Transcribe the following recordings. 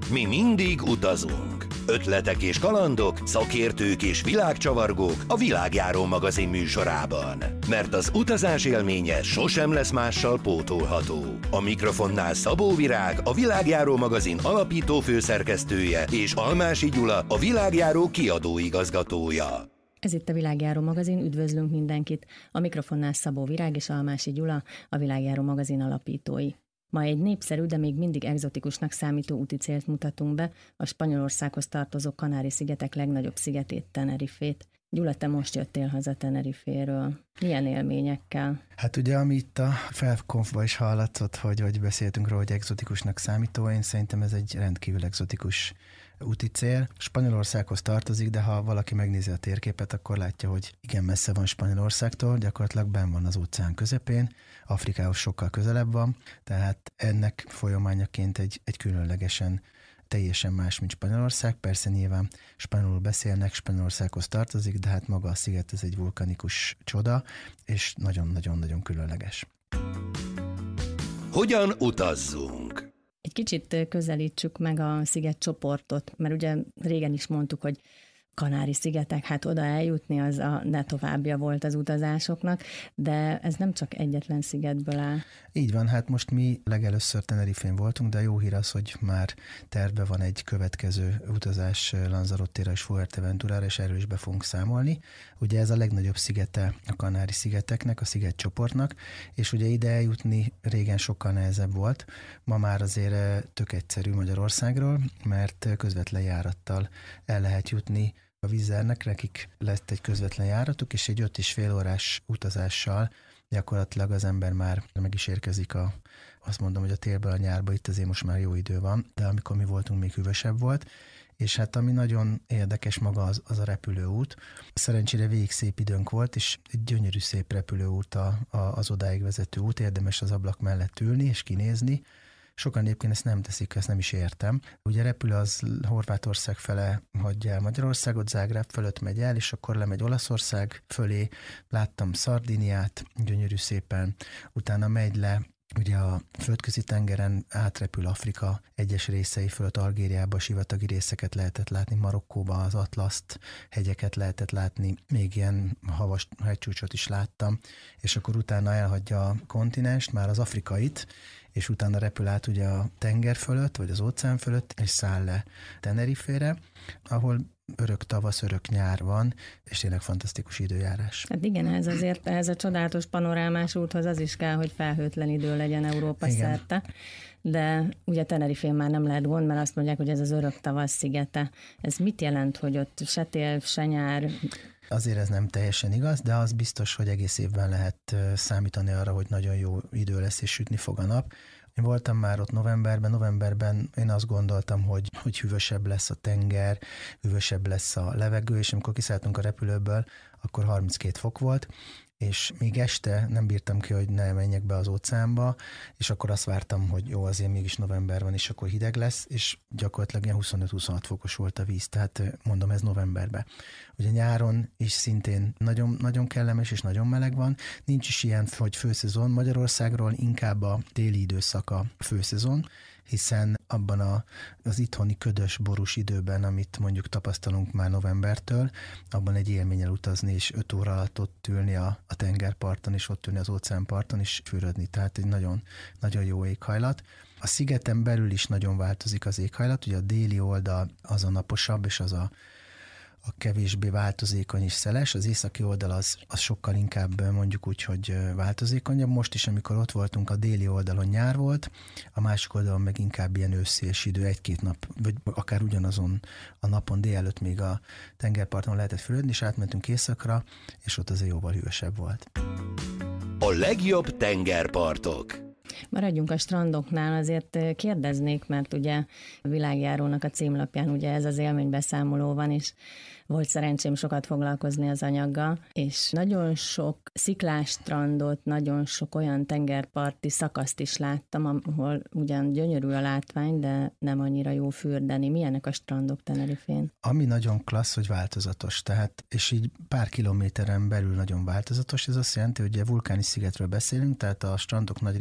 Mi mindig utazunk. Ötletek és kalandok, szakértők és világcsavargók a Világjáró magazin műsorában. Mert az utazás élménye sosem lesz mással pótolható. A mikrofonnál Szabó Virág, a Világjáró magazin alapító főszerkesztője, és Almási Gyula, a Világjáró kiadóigazgatója. Ez itt a Világjáró magazin, üdvözlünk mindenkit. A mikrofonnál Szabó Virág és Almási Gyula, a Világjáró magazin alapítói. Ma egy népszerű, de még mindig egzotikusnak számító úti célt mutatunk be, a Spanyolországhoz tartozó Kanári-szigetek legnagyobb szigetét, Tenerifét. Gyula, te most jöttél haza Teneriféről. Milyen élményekkel? Hát ugye, ami itt a felkonfban is hallatszott, hogy beszéltünk róla, hogy egzotikusnak számító, én szerintem ez egy rendkívül egzotikus úti cél. Spanyolországhoz tartozik, de ha valaki megnézi a térképet, akkor látja, hogy igen messze van Spanyolországtól, gyakorlatilag benn van az óceán közepén, Afrikához sokkal közelebb van, tehát ennek folyamányaként egy különlegesen teljesen más, mint Spanyolország. Persze nyilván spanyolul beszélnek, Spanyolországhoz tartozik, de hát maga a sziget ez egy vulkanikus csoda, és nagyon-nagyon-nagyon különleges. Hogyan utazzunk? Egy kicsit közelítsük meg a szigetcsoportot, mert ugye régen is mondtuk, hogy Kanári-szigetek, hát oda eljutni az a ne továbbja volt az utazásoknak, de ez nem csak egyetlen szigetből áll. Így van, hát most mi legelőször Tenerifén voltunk, de jó hír az, hogy már tervben van egy következő utazás Lanzarottéra és Fuerteventurára, és erről is be fogunk számolni. Ugye ez a legnagyobb szigete a Kanári-szigeteknek, a szigetcsoportnak, és ugye ide eljutni régen sokkal nehezebb volt. Ma már azért tök egyszerű Magyarországról, mert közvetlen járattal el lehet jutni a Vízernek, nekik lett egy közvetlen járatuk, és egy 5,5 órás utazással gyakorlatilag az ember már meg is érkezik azt mondom, hogy a télből a nyárba, itt azért most már jó idő van, de amikor mi voltunk, még hűvösebb volt, és hát ami nagyon érdekes maga az a repülőút. Szerencsére végig szép időnk volt, és egy gyönyörű szép repülőút az odáig vezető út, érdemes az ablak mellett ülni és kinézni. Sokan egyébként ezt nem teszik, ezt nem is értem. Ugye repülő az Horvátország fele hagyja el Magyarországot, Zágráb fölött megy el, és akkor lemegy Olaszország fölé. Láttam Szardiniát, gyönyörű szépen, utána megy le, ugye a földközi tengeren átrepül Afrika egyes részei fölött, Algériába sivatagi részeket lehetett látni, Marokkóba az Atlaszt hegyeket lehetett látni, még ilyen havas hegycsúcsot is láttam, és akkor utána elhagyja a kontinenst, már az afrikait, és utána repül át ugye a tenger fölött, vagy az óceán fölött, és száll le Tenerifére, ahol örök tavasz, örök nyár van, és tényleg fantasztikus időjárás. Hát igen, ez a csodálatos panorámás úthoz az is kell, hogy felhőtlen idő legyen Európa szerte, de ugye Tenerifén már nem lehet gond, mert azt mondják, hogy ez az örök tavasz szigete. Ez mit jelent, hogy ott se tél, se nyár? Azért ez nem teljesen igaz, de az biztos, hogy egész évben lehet számítani arra, hogy nagyon jó idő lesz, és sütni fog a nap. Én voltam már ott novemberben én azt gondoltam, hogy hűvösebb lesz a tenger, hűvösebb lesz a levegő, és amikor kiszálltunk a repülőből, akkor 32 fok volt, és még este nem bírtam ki, hogy ne menjek be az óceánba, és akkor azt vártam, hogy jó, azért mégis november van, és akkor hideg lesz, és gyakorlatilag ilyen 25-26 fokos volt a víz, tehát mondom, ez novemberben. Ugye nyáron is szintén nagyon, nagyon kellemes és nagyon meleg van, nincs is ilyen, hogy főszezon Magyarországról, inkább a téli időszak a főszezon, hiszen abban az itthoni ködös, borús időben, amit mondjuk tapasztalunk már novembertől, abban egy élménnyel utazni, és 5 óra alatt ott ülni a tengerparton, és ott ülni az óceánparton, és fürödni. Tehát egy nagyon, nagyon jó éghajlat. A szigeten belül is nagyon változik az éghajlat, ugye a déli oldal az a naposabb, és az a kevésbé változékony és szeles, az északi oldal az sokkal inkább mondjuk úgy, hogy változékonyabb. Most is, amikor ott voltunk, a déli oldalon nyár volt, a másik oldalon meg inkább ilyen ősszies idő, 1-2 nap, vagy akár ugyanazon a napon délelőtt még a tengerparton lehetett fürödni, és átmentünk északra, és ott azért jóval hűvösebb volt. A legjobb tengerpartok. Maradjunk a strandoknál, azért kérdeznék, mert ugye a Világjárónak a címlapján ugye ez az élménybeszámoló van, és volt szerencsém sokat foglalkozni az anyaggal, és nagyon sok sziklás strandot, nagyon sok olyan tengerparti szakaszt is láttam, ahol ugyan gyönyörű a látvány, de nem annyira jó fürdeni. Milyenek a strandok Tenerifén? Ami nagyon klassz, hogy változatos, tehát, és így pár kilométeren belül nagyon változatos, ez azt jelenti, hogy ugye vulkáni szigetről beszélünk, tehát a strandok nagy része ilyen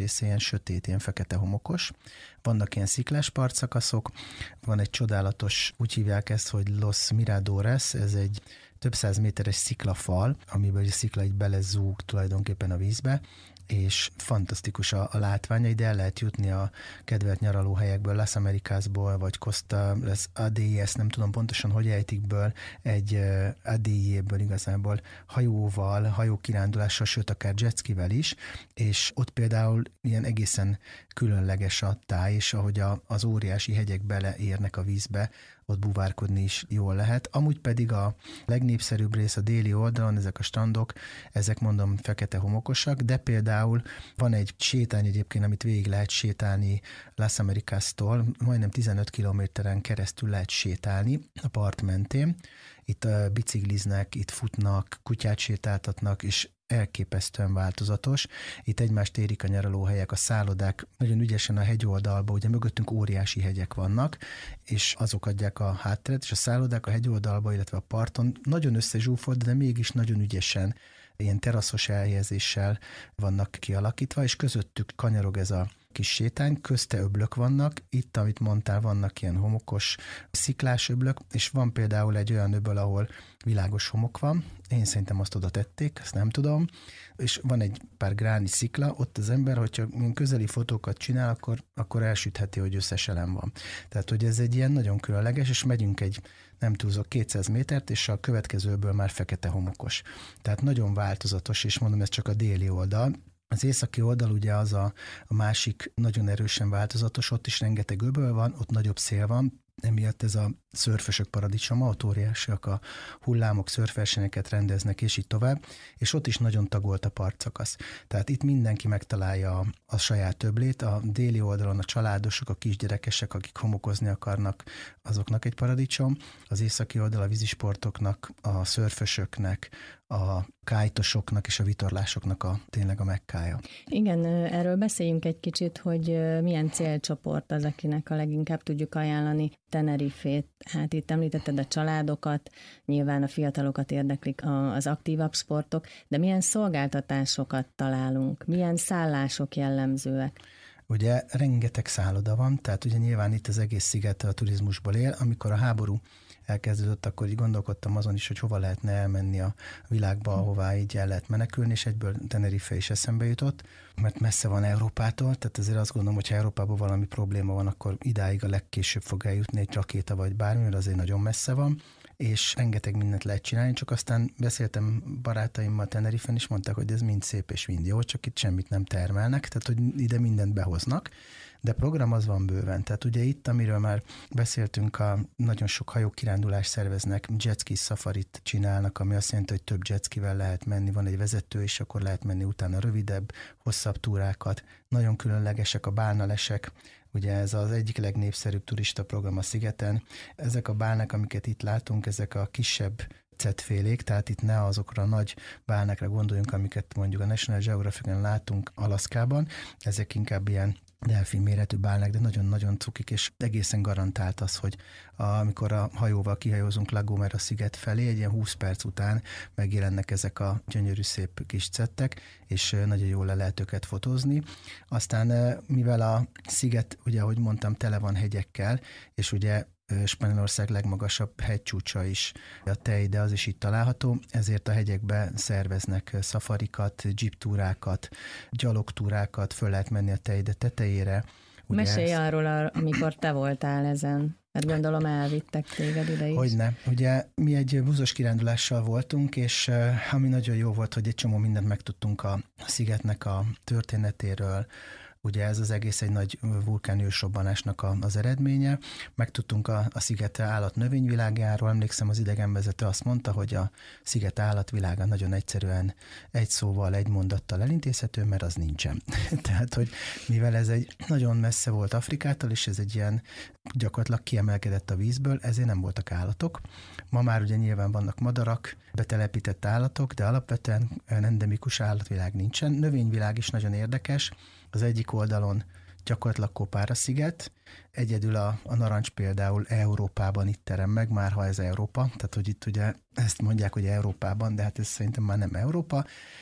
sötét, ilyen fekete homokos. Vannak ilyen sziklás partszakaszok, van egy csodálatos, úgy hívják ezt, hogy Los Miradores, ez egy több száz méteres sziklafal, amiben a szikla így belezúg tulajdonképpen a vízbe, és fantasztikus a látványa, ide el lehet jutni a kedvelt nyaralóhelyekből, Las Americasból, vagy Costa Las Adeyes, nem tudom pontosan, hogy ejtikből, egy Adeyéből igazából hajóval, hajókirándulással, sőt akár jetskivel is, és ott például ilyen egészen különleges a táj, és ahogy az óriási hegyek beleérnek a vízbe, ott buvárkodni is jól lehet. Amúgy pedig a legnépszerűbb rész a déli oldalon, ezek a strandok, ezek mondom fekete homokosak, de például van egy sétány egyébként, amit végig lehet sétálni Las Americas-tól, majdnem 15 kilométeren keresztül lehet sétálni a part mentén. Itt bicikliznek, itt futnak, kutyát sétáltatnak, és elképesztően változatos. Itt egymást érik a nyaralóhelyek, a szállodák nagyon ügyesen a hegyoldalba, ugye mögöttünk óriási hegyek vannak, és azok adják a hátteret, és a szállodák a hegyoldalba, illetve a parton nagyon összezsúfolt, de mégis nagyon ügyesen ilyen teraszos elhelyezéssel vannak kialakítva, és közöttük kanyarog ez a kis sétány, közte öblök vannak, itt, amit mondtál, vannak ilyen homokos, sziklás öblök, és van például egy olyan öböl, ahol világos homok van, én szerintem azt oda tették, ezt nem tudom, és van egy pár gráni szikla, ott az ember, hogyha közeli fotókat csinál, akkor elsütheti, hogy összeselem van. Tehát, hogy ez egy ilyen nagyon különleges, és megyünk egy, nem túlzok, 200 métert, és a következőből már fekete homokos. Tehát nagyon változatos, és mondom, ez csak a déli oldal. Az északi oldal ugye az a másik nagyon erősen változatos, ott is rengeteg öböl van, ott nagyobb szél van, emiatt ez a szörfösök paradicsoma, ott óriásiak a hullámok, szörfversenyeket rendeznek, és így tovább, és ott is nagyon tagolt a partszakasz. Tehát itt mindenki megtalálja a saját öblét, a déli oldalon a családosok, a kisgyerekesek, akik homokozni akarnak, azoknak egy paradicsom, az északi oldal a vízisportoknak, a szörfösöknek, a kájtosoknak és a vitorlásoknak tényleg a mekkája. Igen, erről beszéljünk egy kicsit, hogy milyen célcsoport az, akinek a leginkább tudjuk ajánlani Tenerifét. Hát itt említetted a családokat, nyilván a fiatalokat érdeklik az aktívabb sportok, de milyen szolgáltatásokat találunk, milyen szállások jellemzőek? Ugye rengeteg szálloda van, tehát ugye nyilván itt az egész sziget a turizmusból él. Amikor a háború elkezdődött, akkor így gondolkodtam azon is, hogy hova lehetne elmenni a világba, ahová így el lehet menekülni, és egyből Tenerife is eszembe jutott, mert messze van Európától, tehát azért azt gondolom, hogy ha Európában valami probléma van, akkor idáig a legkésőbb fog eljutni egy rakéta vagy bármi, mert azért nagyon messze van, és rengeteg mindent lehet csinálni, csak aztán beszéltem barátaimmal Tenerifen, és mondták, hogy ez mind szép és mind jó, csak itt semmit nem termelnek, tehát hogy ide mindent behoznak, de program az van bőven. Tehát ugye itt, amiről már beszéltünk, nagyon sok hajókirándulást szerveznek, jetski safarit csinálnak, ami azt jelenti, hogy több jetskivel lehet menni, van egy vezető, és akkor lehet menni utána rövidebb, hosszabb túrákat. Nagyon különlegesek a bálnalesek, ugye ez az egyik legnépszerűbb turista program a szigeten. Ezek a bálnák, amiket itt látunk, ezek a kisebb cetfélék, tehát itt ne azokra a nagy bálnákra gondoljunk, amiket mondjuk a National Geographic-en látunk Alaszkában, ezek inkább ilyen delfin méretű bálnák, de nagyon-nagyon cukik, és egészen garantált az, hogy amikor a hajóval kihajózunk La Gomera sziget felé, egy ilyen 20 perc után megjelennek ezek a gyönyörű szép kis cettek, és nagyon jól le lehet őket fotózni. Aztán mivel a sziget, ugye ahogy mondtam, tele van hegyekkel, és ugye Spanyolország legmagasabb hegycsúcsa is a Teide, az is itt található, ezért a hegyekbe szerveznek szafarikat, jeeptúrákat, gyalogtúrákat, föl lehet menni a Teide tetejére. Mesélj arról, amikor te voltál ezen. Hát gondolom elvittek téged ide is. Hogyne. Ugye mi egy buszos kirándulással voltunk, és ami nagyon jó volt, hogy egy csomó mindent megtudtunk a szigetnek a történetéről. Ugye ez az egész egy nagy vulkánősrobbanásnak az eredménye. Megtudtunk a sziget állat-növényvilágáról. Emlékszem, az idegenvezető azt mondta, hogy a sziget állatvilága nagyon egyszerűen egy szóval, egy mondattal elintézhető, mert az nincsen. Tehát, hogy mivel ez egy nagyon messze volt Afrikától, és ez egy ilyen gyakorlatilag kiemelkedett a vízből, ezért nem voltak állatok. Ma már ugye nyilván vannak madarak, betelepített állatok, de alapvetően endemikus állatvilág nincsen. Növényvilág is nagyon érdekes. Az egyik oldalon gyakorlatilag Kopára-sziget, egyedül a narancs például Európában itt terem meg, már ha ez Európa, tehát hogy itt ugye ezt mondják, hogy Európában, de hát ez szerintem már nem Európa.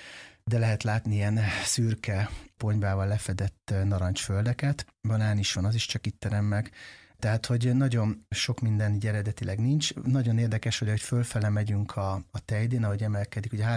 de lehet látni ilyen szürke ponyvával lefedett narancsföldeket. Banán is van, az is csak itt terem meg. Tehát, hogy nagyon sok minden így eredetileg nincs. Nagyon érdekes, hogy fölfele megyünk a Teidén, ahogy emelkedik, ugye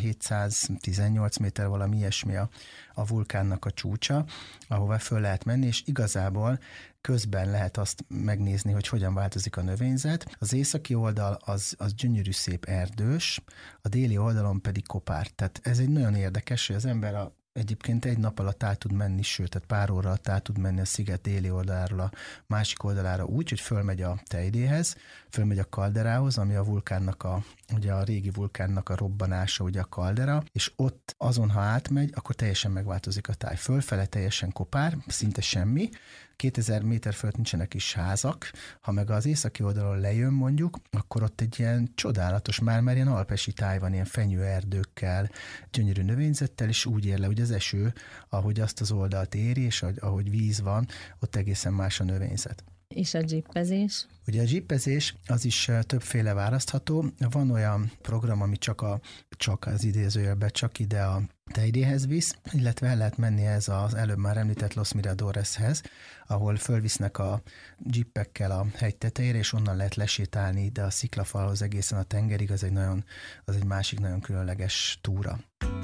3718 méter valami ilyesmi a vulkánnak a csúcsa, ahová föl lehet menni, és igazából közben lehet azt megnézni, hogy hogyan változik a növényzet. Az északi oldal az gyönyörű szép erdős, a déli oldalon pedig kopár. Tehát ez egy nagyon érdekes, hogy az ember egyébként egy nap alatt át tud menni, sőt, tehát pár óra alatt át tud menni a sziget déli oldaláról a másik oldalára úgy, hogy fölmegy a Teidéhez, fölmegy a kalderához, ami a vulkánnak ugye a régi vulkánnak a robbanása, ugye a kaldera, és ott azon, ha átmegy, akkor teljesen megváltozik a táj. Fölfele teljesen kopár, szinte semmi, 2000 méter fölött nincsenek is házak, ha meg az északi oldalon lejön mondjuk, akkor ott egy ilyen csodálatos, már ilyen alpesi táj van, ilyen fenyőerdőkkel, gyönyörű növényzettel, és úgy ér le, hogy az eső, ahogy azt az oldalt éri, és ahogy víz van, ott egészen más a növényzet. És a dzsippezés? Ugye a dzsippezés az is többféle választható. Van olyan program, ami csak az idézőjelben csak ide a Teidéhez visz, illetve el lehet menni ez az előbb már említett Los Miradoreshez, ahol fölvisznek a dzsippekkel a hegy tetejére, és onnan lehet lesétálni ide a sziklafalhoz egészen a tengerig, az egy másik nagyon különleges túra.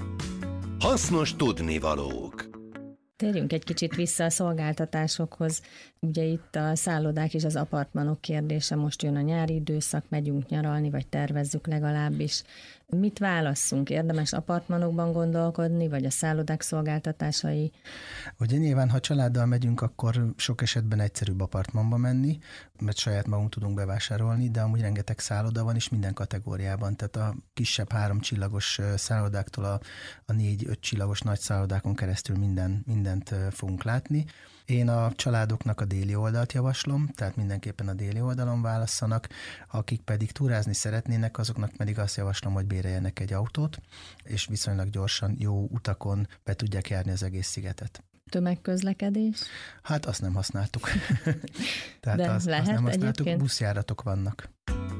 Hasznos tudnivalók. Térjünk egy kicsit vissza a szolgáltatásokhoz. Ugye itt a szállodák és az apartmanok kérdése, most jön a nyári időszak, megyünk nyaralni, vagy tervezzük legalábbis. Mit válasszunk? Érdemes apartmanokban gondolkodni, vagy a szállodák szolgáltatásai? Ugye nyilván, ha családdal megyünk, akkor sok esetben egyszerűbb apartmanba menni, mert saját magunk tudunk bevásárolni, de amúgy rengeteg szálloda van, és minden kategóriában. Tehát a kisebb 3 csillagos szállodáktól a 4-5 csillagos nagy szállodákon keresztül mindent fogunk látni. Én a családoknak a déli oldalt javaslom, tehát mindenképpen a déli oldalon válasszanak, akik pedig túrázni szeretnének, azoknak pedig azt javaslom, hogy béreljenek egy autót, és viszonylag gyorsan, jó utakon be tudják járni az egész szigetet. Tömegközlekedés? Hát azt nem használtuk. Tehát de azt lehet nem használtuk, egyébként? buszjáratok vannak.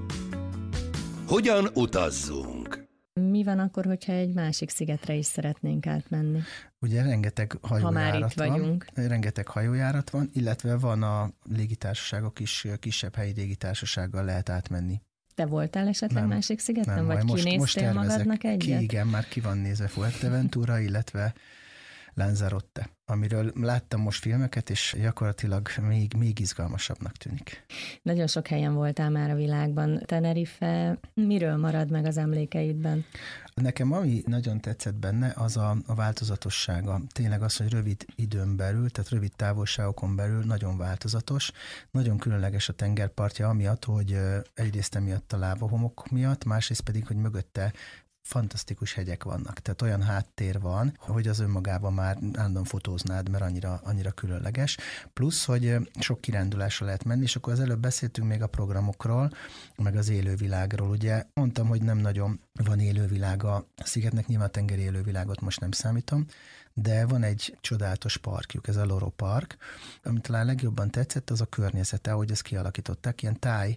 Hogyan utazzunk? Mi van akkor, hogyha egy másik szigetre is szeretnénk átmenni? Ugye rengeteg hajójárat vagyunk. Rengeteg hajójárat van, illetve van a légitársaságok is, kisebb helyi légitársasággal lehet átmenni. Te voltál esetleg másik szigeten, vagy kinéztél magadnak egyet? Igen, már ki van nézve Fuerteventura, illetve Lanzarote, amiről láttam most filmeket, és gyakorlatilag még izgalmasabbnak tűnik. Nagyon sok helyen voltál már a világban. Tenerife, miről marad meg az emlékeidben? Nekem ami nagyon tetszett benne, az a változatossága. Tényleg az, hogy rövid időn belül, tehát rövid távolságokon belül nagyon változatos, nagyon különleges a tengerpartja, amiatt, hogy egyrészt emiatt a lávahomok miatt, másrészt pedig, hogy mögötte fantasztikus hegyek vannak. Tehát olyan háttér van, hogy az önmagában már állandóan fotóznád, mert annyira különleges. Plusz, hogy sok kirándulásra lehet menni, és akkor az előbb beszéltünk még a programokról, meg az élővilágról. Ugye mondtam, hogy nem nagyon van élővilága a szigetnek, nyilván a tengeri élővilágot most nem számítom, de van egy csodálatos parkjuk, ez a Loro Park, amit talán legjobban tetszett, az a környezete, ahogy ezt kialakították, ilyen táj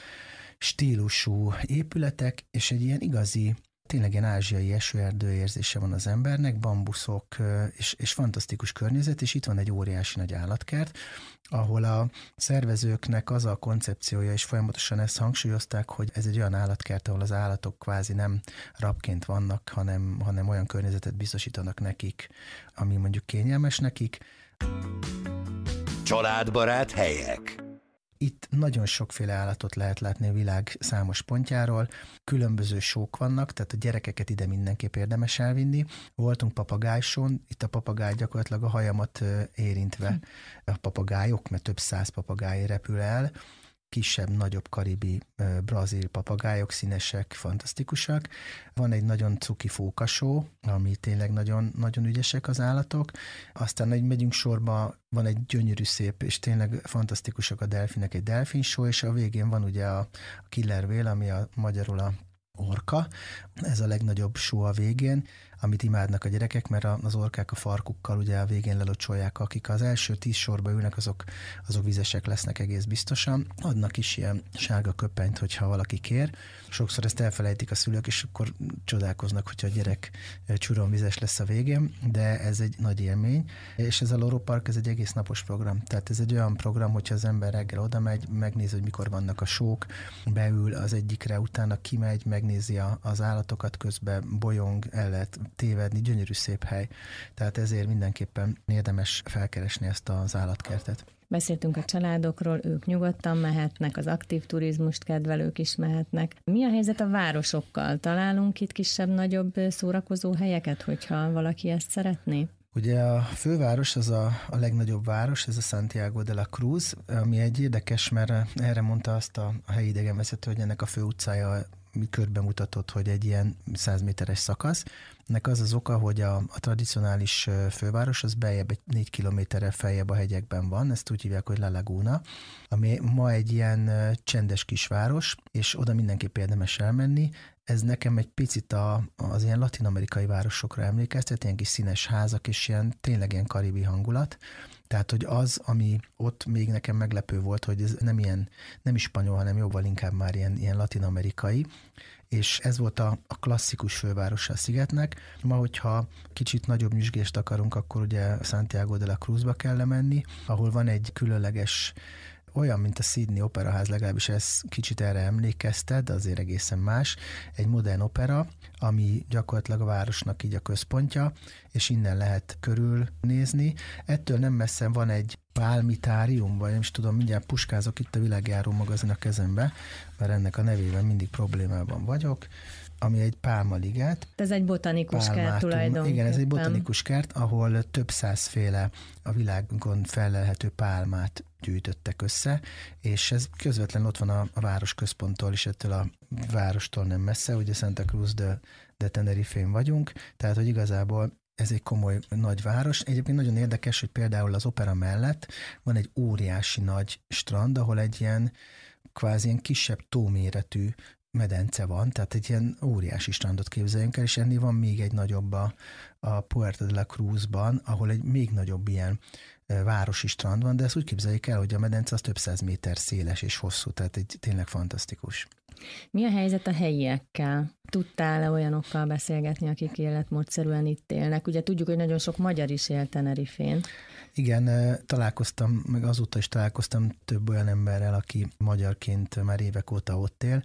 stílusú épületek, és egy ilyen igazi, tényleg ilyen ázsiai esőerdő érzése van az embernek, bambuszok és fantasztikus környezet, és itt van egy óriási nagy állatkert, ahol a szervezőknek az a koncepciója, és folyamatosan ezt hangsúlyozták, hogy ez egy olyan állatkert, ahol az állatok kvázi nem rabként vannak, hanem olyan környezetet biztosítanak nekik, ami mondjuk kényelmes nekik. Családbarát helyek. Itt nagyon sokféle állatot lehet látni a világ számos pontjáról, különböző sók vannak, tehát a gyerekeket ide mindenképp érdemes elvinni. Voltunk papagájsón, itt a papagáj gyakorlatilag a hajamat érintve a papagájok, mert több 100 papagáj repül el, kisebb, nagyobb karibi brazil papagájok, színesek, fantasztikusak. Van egy nagyon cuki fókasó, ami tényleg nagyon, nagyon ügyesek az állatok. Aztán, hogy megyünk sorba, van egy gyönyörű szép, és tényleg fantasztikusak a delfinek, egy delfinsó, és a végén van ugye a killer whale, ami magyarul a orka. Ez a legnagyobb só a végén. amit imádnak a gyerekek, mert az orkák a farkukkal ugye a végén lelocsolják, akik az első 10 sorba ülnek, azok vizesek lesznek egész biztosan. Adnak is ilyen sárga köpenyt, hogyha valaki kér. Sokszor ezt elfelejtik a szülők, és akkor csodálkoznak, hogyha a gyerek csuromvizes lesz a végén, de ez egy nagy élmény, és ez a Loro Park, ez egy egész napos program. Tehát ez egy olyan program, hogyha az ember reggel oda megy, megnézi, hogy mikor vannak a sók, beül az egyikre, utána kimegy, megnézi az állatokat, közben bolyong, el lehet tévedni, gyönyörű szép hely. Tehát ezért mindenképpen érdemes felkeresni ezt az állatkertet. Beszéltünk a családokról, ők nyugodtan mehetnek, az aktív turizmust kedvelők is mehetnek. Mi a helyzet a városokkal? Találunk itt kisebb-nagyobb szórakozó helyeket, hogyha valaki ezt szeretné? Ugye a főváros az a legnagyobb város, ez a Santiago de la Cruz, ami egy érdekes, mert erre mondta azt a helyi idegenvezető, hogy ennek a fő utcája körbe mutatott, hogy egy ilyen 100 méteres szakasz. Ennek az az oka, hogy a tradicionális főváros az beljebb egy 4 kilométerrel feljebb a hegyekben van, ezt úgy hívják, hogy La Laguna, ami ma egy ilyen csendes kisváros, és oda mindenképp érdemes elmenni. Ez nekem egy picit az ilyen latin-amerikai városokra emlékeztet, ilyen kis színes házak, és tényleg ilyen karibi hangulat. Tehát, hogy az, ami ott még nekem meglepő volt, hogy ez nem is spanyol, hanem jóval inkább már ilyen latin-amerikai, és ez volt a klasszikus fővárosa a szigetnek. Ma, hogyha kicsit nagyobb nyüzsgést akarunk, akkor ugye Santiago de la Cruzba kell menni, ahol van egy különleges, olyan, mint a Sydney Operaház, legalábbis ez kicsit erre emlékeztet, de azért egészen más. Egy modern opera, ami gyakorlatilag a városnak így a központja, és innen lehet körülnézni. Ettől nem messze van egy pálmitárium, vagy nem is tudom, mindjárt puskázok itt a Világjáró magazin a kezembe, mert ennek a nevében mindig problémában vagyok, ami egy pálmaliget. Ez egy botanikus kert tulajdonképpen. Igen, ez egy botanikus kert, ahol több százféle a világon fellelhető pálmát gyűjtöttek össze, és ez közvetlenül ott van a város központtól, és ettől a várostól nem messze, ugye Santa Cruz de Tenerife-n vagyunk, tehát hogy igazából ez egy komoly nagy város. Egyébként nagyon érdekes, hogy például az opera mellett van egy óriási nagy strand, ahol egy ilyen kvázi ilyen kisebb tóméretű medence van, tehát egy ilyen óriási strandot képzeljünk el, és ennél van még egy nagyobb a Puerto de la Cruzban, ahol egy még nagyobb ilyen városi strand van, de ezt úgy képzeljük el, hogy a medence az több 100 méter széles és hosszú, tehát egy tényleg fantasztikus. Mi a helyzet a helyiekkel? Tudtál-e olyanokkal beszélgetni, akik életmódszerűen itt élnek? Ugye tudjuk, hogy nagyon sok magyar is él Tenerifén. Igen, találkoztam, meg azóta is találkoztam több olyan emberrel, aki magyarként már évek óta ott él.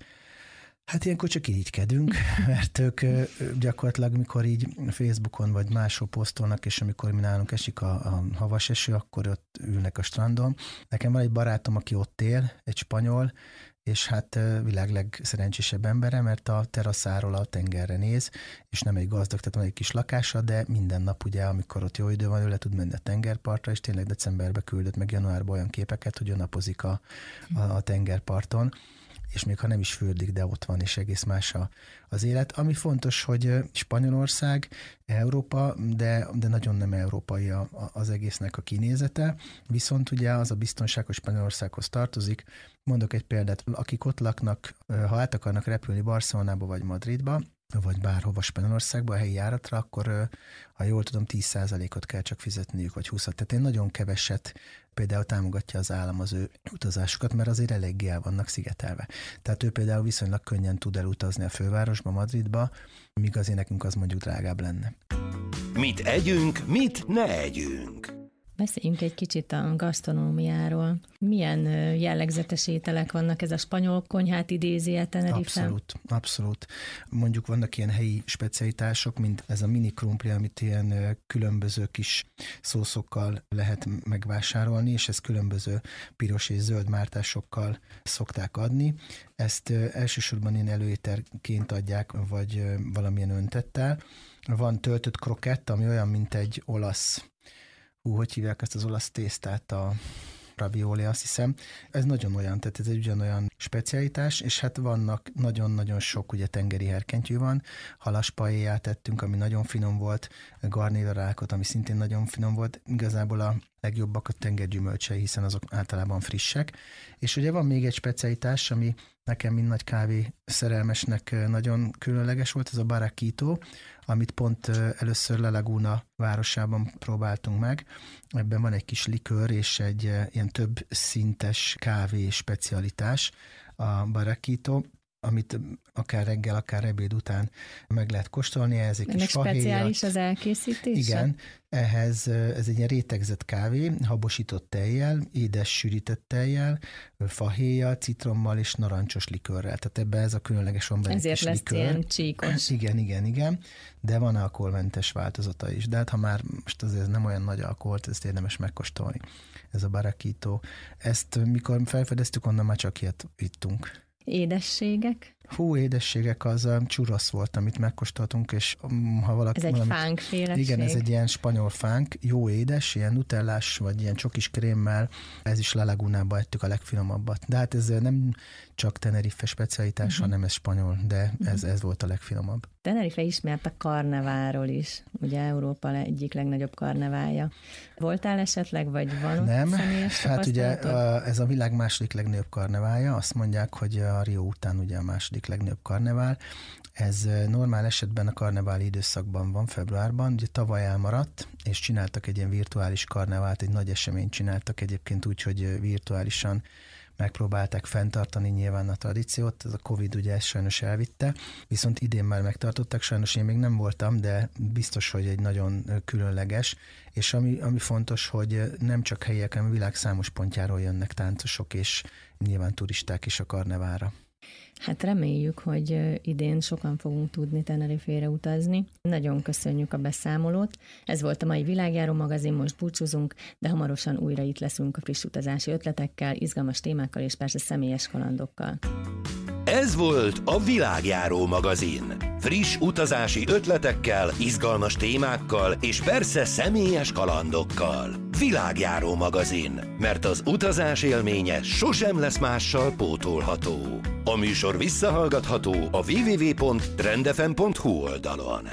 Hát ilyenkor csak irigykedünk, mert ők gyakorlatilag, mikor így Facebookon vagy máshol posztolnak, és amikor mi nálunk esik a havas eső, akkor ott ülnek a strandon. Nekem van egy barátom, aki ott él, egy spanyol, és hát világ legszerencsésebb embere, mert a teraszáról a tengerre néz, és nem egy gazdag, tehát van egy kis lakása, de minden nap ugye, amikor ott jó idő van, ő le tud menni a tengerpartra, és tényleg decemberben küldött meg januárban olyan képeket, hogy ő napozik a tengerparton, és még ha nem is fürdik, de ott van, és egész más az élet. Ami fontos, hogy Spanyolország, Európa, de nagyon nem európai az egésznek a kinézete, viszont ugye az a biztonság, hogy Spanyolországhoz tartozik. Mondok egy példát, akik ott laknak, ha át akarnak repülni Barcelonába vagy Madridba, vagy bárhova Spanyolországba, a helyi járatra, akkor, ha jól tudom, 10%-ot kell csak fizetniük, vagy 20-at. Tehát én nagyon keveset például támogatja az állam az ő utazásukat, mert azért eléggé el vannak szigetelve. Tehát ő például viszonylag könnyen tud elutazni a fővárosba, Madridba, míg azért nekünk az mondjuk drágább lenne. Mit együnk, mit ne együnk? Beszéljünk egy kicsit a gasztronómiáról. Milyen jellegzetes ételek vannak? Ez a spanyol konyhát idézi a Tenerife? Abszolút. Mondjuk vannak ilyen helyi specialitások, mint ez a mini krumpli, amit ilyen különböző kis szószokkal lehet megvásárolni, és ez különböző piros és zöld mártásokkal szokták adni. Ezt elsősorban ilyen előételként adják, vagy valamilyen öntettel. Van töltött krokett, ami olyan, mint egy olasz, hogy hívják ezt az olasz tésztát, a ravioli, azt hiszem. Ez nagyon olyan, tehát ez egy ugyanolyan specialitás, és hát vannak nagyon-nagyon sok, ugye tengeri herkentyű van, halaspaéját tettünk, ami nagyon finom volt, garnélerákot, ami szintén nagyon finom volt, igazából a legjobbak a tengergyümölcsei, hiszen azok általában frissek. És ugye van még egy specialitás, ami nekem, mint nagy kávé szerelmesnek nagyon különleges volt, ez a Barraquito, amit pont először La Laguna városában próbáltunk meg. Ebben van egy kis likőr és egy ilyen több szintes kávé specialitás, a Barraquito, amit akár reggel, akár ebéd után meg lehet kóstolni. Ez egy kis fahéjat. Speciális az elkészítése? Igen, ehhez ez egy ilyen rétegzett kávé, habosított tejjel, édes sűrített tejjel, fahéjjal, citrommal és narancsos likőrrel. Tehát ebben ez a különleges ezért lesz likőr. Ilyen csíkos. Igen, de van alkoholmentes változata is. De hát ha már most azért nem olyan nagy alkoholt, ezt érdemes megkóstolni. Ez a Barraquito. Ezt mikor felfedeztük, onnan már csak ilyet ittunk. Édességek? Édességek, az churros volt, amit megkóstoltunk, és ha valaki... Ez egy fánkféleség? Igen, ez egy ilyen spanyol fánk, jó édes, ilyen nutellás, vagy ilyen csokis krémmel, ez is La Lagunában ettük a legfinomabbat. De hát ez nem csak Tenerife specialitás, hanem ez spanyol, de ez volt a legfinomabb. Tenerife ismert a karneváról is, ugye Európa egyik legnagyobb karneválja. Voltál esetleg, vagy van ott személyes tapasztalatod? Hát ugye ez a világ második legnagyobb karneválja, azt mondják, hogy a Rio után ugye a második legnagyobb karnevál. Ez normál esetben a karneváli időszakban van, februárban, ugye tavaly elmaradt, és csináltak egy ilyen virtuális karnevált, egy nagy eseményt csináltak egyébként úgy, hogy virtuálisan megpróbálták fenntartani nyilván a tradíciót, ez a Covid ugye ezt sajnos elvitte, viszont idén már megtartottak, sajnos én még nem voltam, de biztos, hogy egy nagyon különleges, és ami fontos, hogy nem csak helyiek, hanem a világ számos pontjáról jönnek táncosok, és nyilván turisták is a karnevára. Hát reméljük, hogy idén sokan fogunk tudni Tenerifére utazni. Nagyon köszönjük a beszámolót. Ez volt a mai Világjáró magazin, most búcsúzunk, de hamarosan újra itt leszünk a friss utazási ötletekkel, izgalmas témákkal és persze személyes kalandokkal. Ez volt a Világjáró magazin. Friss utazási ötletekkel, izgalmas témákkal és persze személyes kalandokkal. Világjáró magazin, mert az utazás élménye sosem lesz mással pótolható. A műsor visszahallgatható a www.trendfm.hu oldalon.